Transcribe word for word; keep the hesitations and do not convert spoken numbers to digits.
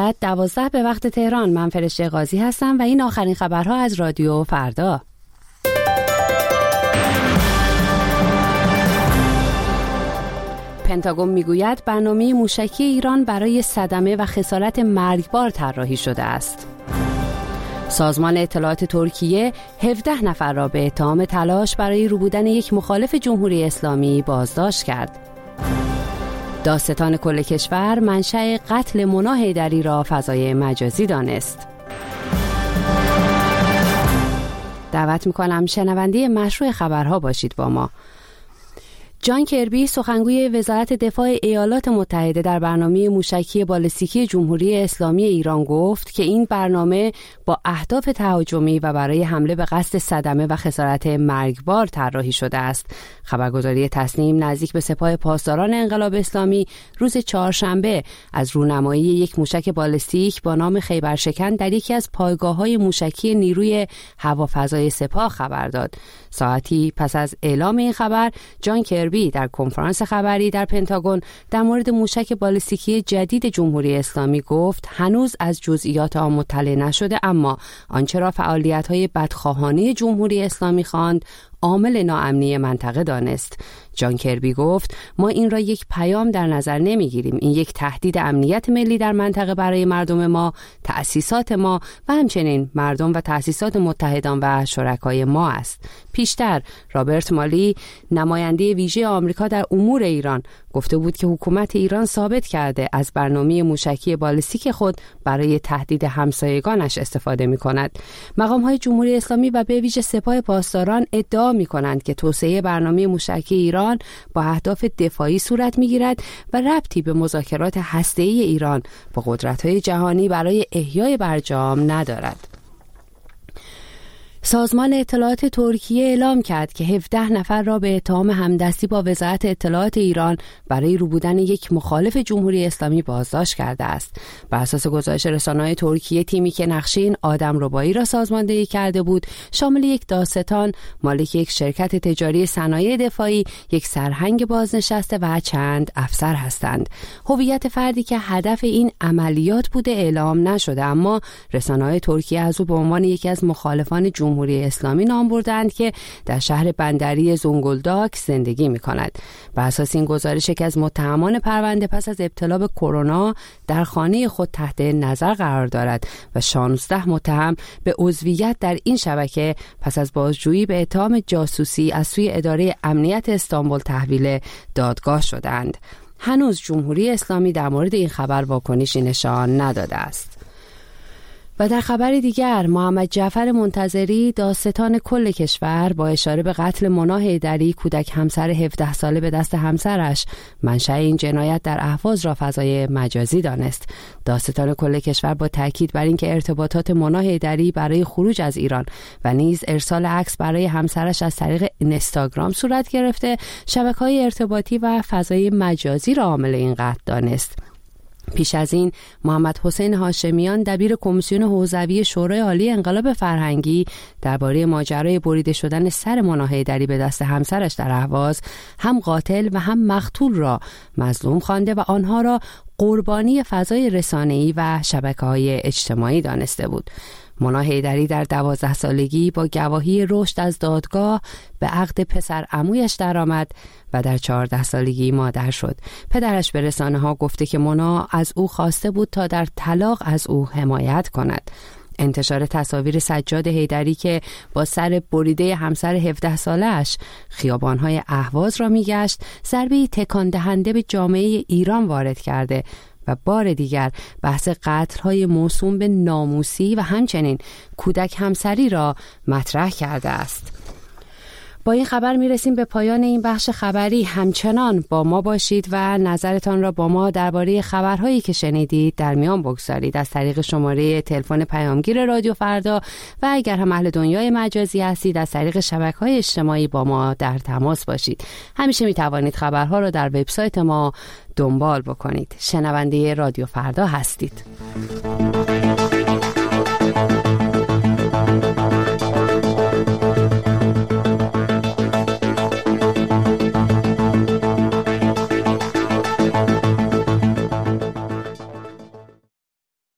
ساعت دوازده به وقت تهران. من فرشته قاضی هستم و این آخرین خبرها از رادیو فردا. پنتاگون میگوید برنامه موشکی ایران برای صدمه و خسارت مرگبار طراحی شده است. سازمان اطلاعات ترکیه هفده نفر را به اتهام تلاش برای روبودن یک مخالف جمهوری اسلامی بازداشت کرد. دادستان کل کشور منشأ قتل مونا حیدری را فضای مجازی دانست. دعوت می‌کنم شنونده مشروع خبرها باشید با ما. جان کربی سخنگوی وزارت دفاع ایالات متحده در برنامه موشکی بالستیکی جمهوری اسلامی ایران گفت که این برنامه با اهداف تهاجمی و برای حمله به قصد صدمه و خسارت مرگبار طراحی شده است. خبرگزاری تسنیم نزدیک به سپاه پاسداران انقلاب اسلامی روز چهارشنبه از رونمایی یک موشک بالستیک با نام خیبرشکن در یکی از پایگاه‌های موشکی نیروی هوافضای سپاه خبر داد. ساعتی پس از اعلام این خبر، جان کربی در کنفرانس خبری در پنتاگون در مورد موشک بالستیکی جدید جمهوری اسلامی گفت هنوز از جزئیات آن مطلع نشده، اما آنچه را فعالیت‌های بدخواهانه جمهوری اسلامی خواند عامل ناامنی منطقه دانست. جان کربی گفت ما این را یک پیام در نظر نمیگیریم. این یک تهدید امنیت ملی در منطقه برای مردم ما، تأسیسات ما و همچنین مردم و تأسیسات متحدان و شرکای ما است. پیشتر رابرت مالی نماینده ویژه آمریکا در امور ایران گفته بود که حکومت ایران ثابت کرده از برنامه موشکی بالستیک خود برای تهدید همسایگانش استفاده می‌کند. مقام‌های جمهوری اسلامی و به ویژه سپاه پاسداران ادعا می‌کنند که توسعه برنامه موشکی ایران با اهداف دفاعی صورت می‌گیرد و ربطی به مذاکرات هسته‌ای ایران با قدرت‌های جهانی برای احیای برجام ندارد. سازمان اطلاعات ترکیه اعلام کرد که هفده نفر را به اتهام همدستی با وزارت اطلاعات ایران برای روبودن یک مخالف جمهوری اسلامی بازداشت کرده است. بر اساس گزارش رسانه‌های ترکیه، تیمی که نقشه این آدمربایی را سازماندهی کرده بود شامل یک دادستان، مالک یک شرکت تجاری صنایع دفاعی، یک سرهنگ بازنشسته و چند افسر هستند. هویت فردی که هدف این عملیات بوده اعلام نشده، اما رسانه‌های ترکیه از او به عنوان یکی از مخالفان جمهوری جمهوری اسلامی نام بردند که در شهر بندری زونگولداک زندگی می کند. بر اساس این گزارش، یکی از متهمان پرونده پس از ابتلا به کرونا در خانه خود تحت نظر قرار دارد و شانزده متهم به عضویت در این شبکه پس از بازجویی به اتهام جاسوسی از سوی اداره امنیت استانبول تحویل دادگاه شدند. هنوز جمهوری اسلامی در مورد این خبر واکنشی نشان نداده است. و در خبر دیگر، محمد جعفر منتظری دادستان کل کشور با اشاره به قتل مونا حیدری کودک همسر هفده ساله به دست همسرش منشأ این جنایت در اهواز را فضای مجازی دانست. دادستان کل کشور با تاکید بر اینکه ارتباطات مونا حیدری برای خروج از ایران و نیز ارسال عکس برای همسرش از طریق اینستاگرام صورت گرفته، شبکه‌های ارتباطی و فضای مجازی را عامل این قتل دانست. پیش از این محمد حسین هاشمیان دبیر کمیسیون حوزوی شورای عالی انقلاب فرهنگی درباره ماجرای بریده شدن سر مونا حیدری به دست همسرش در اهواز هم قاتل و هم مقتول را مظلوم خوانده و آنها را قربانی فضای رسانه‌ای و شبکه‌های اجتماعی دانسته بود. مونا حیدری در دوازده سالگی با گواهی رشد از دادگاه به عقد پسر عمویش درآمد و در چهارده سالگی مادر شد. پدرش به رسانه‌ها گفته که مونا از او خواسته بود تا در طلاق از او حمایت کند. انتشار تصاویر سجاد حیدری که با سر بریده همسر هفده سالش خیابان‌های اهواز را می‌گشت، ضربه‌ای تکان دهنده به جامعه ایران وارد کرده و بار دیگر بحث قتل‌های موسوم به ناموسی و همچنین کودک همسری را مطرح کرده است. با این خبر میرسیم به پایان این بخش خبری. همچنان با ما باشید و نظرتان را با ما درباره خبرهایی که شنیدید در میان بگذارید از طریق شماره تلفن پیامگیر رادیو فردا و اگر هم اهل دنیای مجازی هستید از طریق شبکه‌های اجتماعی با ما در تماس باشید. همیشه میتوانید خبرها را در وبسایت ما دنبال بکنید. شنونده رادیو فردا هستید.